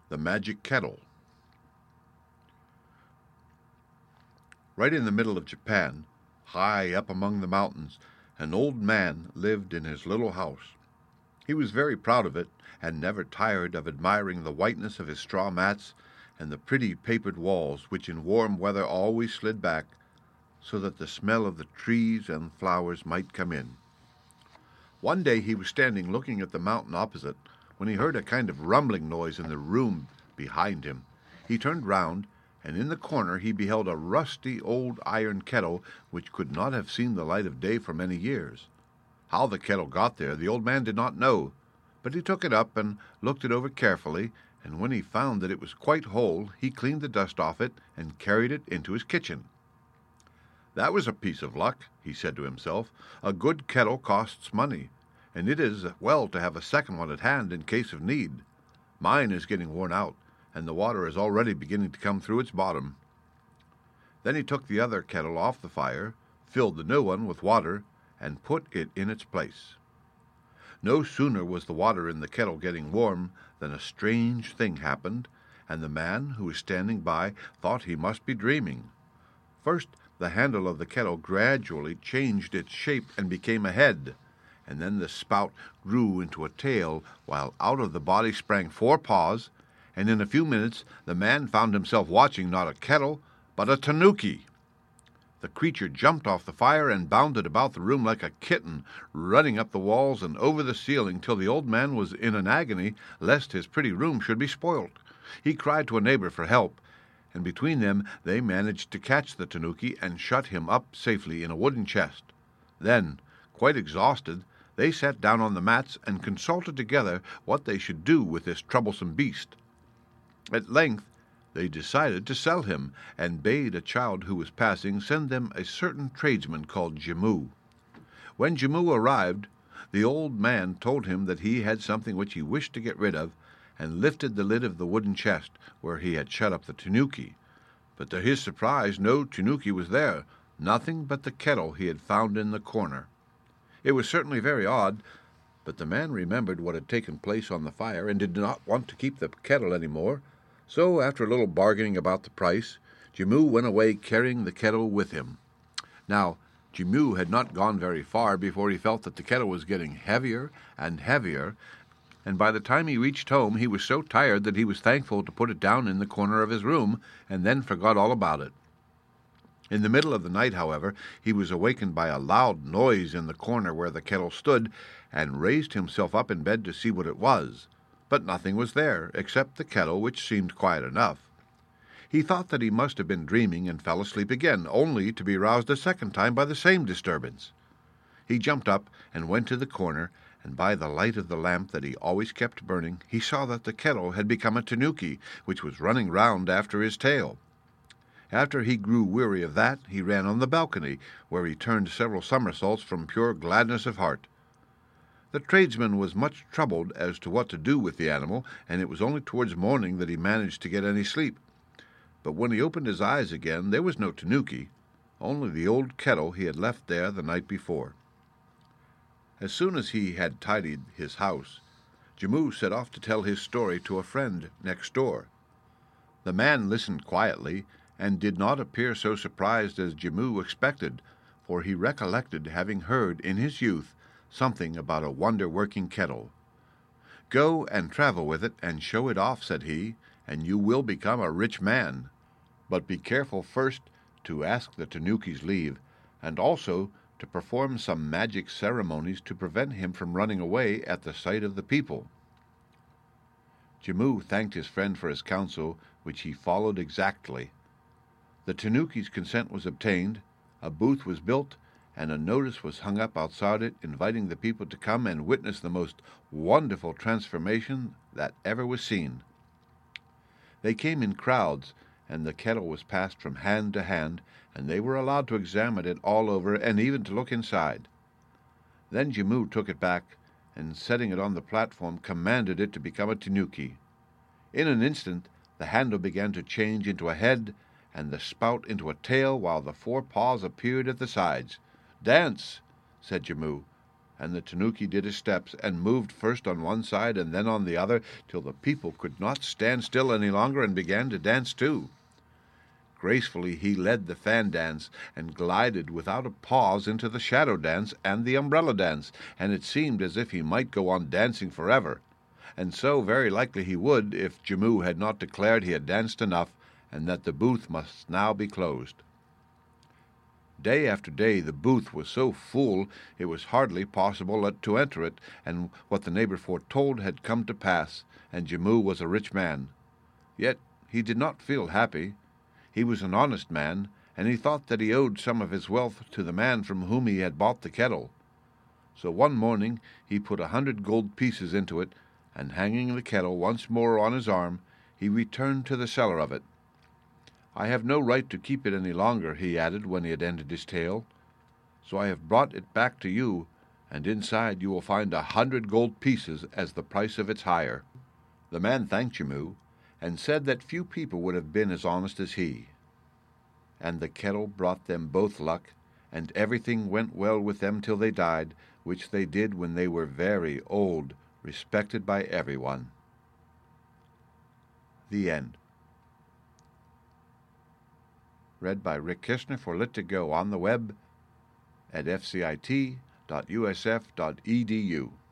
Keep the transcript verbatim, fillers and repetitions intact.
The Magic Kettle. Right in the middle of Japan, high up among the mountains, an old man lived in his little house. He was very proud of it, and never tired of admiring the whiteness of his straw mats and the pretty papered walls, which in warm weather always slid back, so that the smell of the trees and flowers might come in. One day he was standing looking at the mountain opposite, when he heard a kind of rumbling noise in the room behind him. He turned round, and in the corner he beheld a rusty old iron kettle which could not have seen the light of day for many years. How the kettle got there the old man did not know, but he took it up and looked it over carefully, and when he found that it was quite whole, he cleaned the dust off it and carried it into his kitchen. "That was a piece of luck," he said to himself. "A good kettle costs money, and it is well to have a second one at hand in case of need. Mine is getting worn out, and the water is already beginning to come through its bottom." Then he took the other kettle off the fire, filled the new one with water, and put it in its place. No sooner was the water in the kettle getting warm than a strange thing happened, and the man who was standing by thought he must be dreaming. First, the handle of the kettle gradually changed its shape and became a head, and then the spout grew into a tail, while out of the body sprang four paws, and in a few minutes the man found himself watching not a kettle, but a tanuki. The creature jumped off the fire and bounded about the room like a kitten, running up the walls and over the ceiling till the old man was in an agony lest his pretty room should be spoilt. He cried to a neighbor for help, and between them they managed to catch the tanuki and shut him up safely in a wooden chest. Then, quite exhausted, they sat down on the mats and consulted together what they should do with this troublesome beast. At length they decided to sell him, and bade a child who was passing send them a certain tradesman called Jimmu. When Jimmu arrived, the old man told him that he had something which he wished to get rid of, and lifted the lid of the wooden chest where he had shut up the tanuki. But to his surprise no tanuki was there, nothing but the kettle he had found in the corner. It was certainly very odd, but the man remembered what had taken place on the fire, and did not want to keep the kettle any more. So, after a little bargaining about the price, Jimmu went away carrying the kettle with him. Now, Jimmu had not gone very far before he felt that the kettle was getting heavier and heavier, and by the time he reached home he was so tired that he was thankful to put it down in the corner of his room, and then forgot all about it. In the middle of the night, however, he was awakened by a loud noise in the corner where the kettle stood, and raised himself up in bed to see what it was. But nothing was there, except the kettle, which seemed quiet enough. He thought that he must have been dreaming, and fell asleep again, only to be roused a second time by the same disturbance. He jumped up and went to the corner, and by the light of the lamp that he always kept burning, he saw that the kettle had become a tanuki, which was running round after his tail. After he grew weary of that, he ran on the balcony, where he turned several somersaults from pure gladness of heart. The tradesman was much troubled as to what to do with the animal, and it was only towards morning that he managed to get any sleep. But when he opened his eyes again, there was no tanuki, only the old kettle he had left there the night before. As soon as he had tidied his house, Jimmu set off to tell his story to a friend next door. The man listened quietly, and did not appear so surprised as Jimmu expected, for he recollected having heard in his youth something about a wonder-working kettle. "Go and travel with it and show it off," said he, "and you will become a rich man. But be careful first to ask the tanuki's leave, and also to perform some magic ceremonies to prevent him from running away at the sight of the people." Jimmu thanked his friend for his counsel, which he followed exactly. The tanuki's consent was obtained, a booth was built, and a notice was hung up outside it inviting the people to come and witness the most wonderful transformation that ever was seen. They came in crowds, and the kettle was passed from hand to hand, and they were allowed to examine it all over and even to look inside. Then Jimmu took it back, and setting it on the platform commanded it to become a tanuki. In an instant the handle began to change into a head, and the spout into a tail, while the four paws appeared at the sides. "Dance," said Jimmu, and the tanuki did his steps, and moved first on one side and then on the other, till the people could not stand still any longer, and began to dance too. Gracefully he led the fan dance, and glided without a pause into the shadow dance and the umbrella dance, and it seemed as if he might go on dancing forever. And so very likely he would, if Jimmu had not declared he had danced enough, and that the booth must now be closed. Day after day the booth was so full it was hardly possible to enter it, and what the neighbor foretold had come to pass, and Jimmu was a rich man. Yet he did not feel happy. He was an honest man, and he thought that he owed some of his wealth to the man from whom he had bought the kettle. So one morning he put a hundred gold pieces into it, and hanging the kettle once more on his arm, he returned to the seller of it. "I have no right to keep it any longer," he added when he had ended his tale, "so I have brought it back to you, and inside you will find a hundred gold pieces as the price of its hire." The man thanked Jimmu, and said that few people would have been as honest as he. And the kettle brought them both luck, and everything went well with them till they died, which they did when they were very old, respected by everyone. The End. Read by Rick Kistner for Lit to Go on the web at f c i t dot u s f dot e d u.